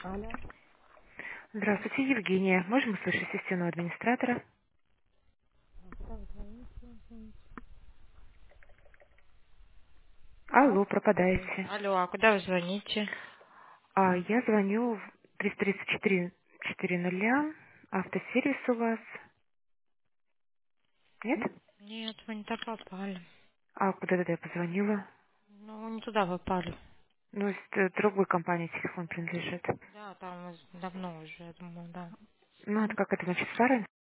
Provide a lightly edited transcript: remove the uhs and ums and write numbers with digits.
Алло. Здравствуйте, Евгения. Можем услышать системного администратора? Куда вы звоните? Алло. Алло, пропадаете. Алло, а куда вы звоните? Я звоню в 334-400. Автосервис у вас. Нет? Нет, вы не так попали. А куда тогда я позвонила? Ну, вы не туда попали. Ну, другой компании телефон принадлежит. Да, там давно уже, я думаю, да. Ну, это как это значит, старый?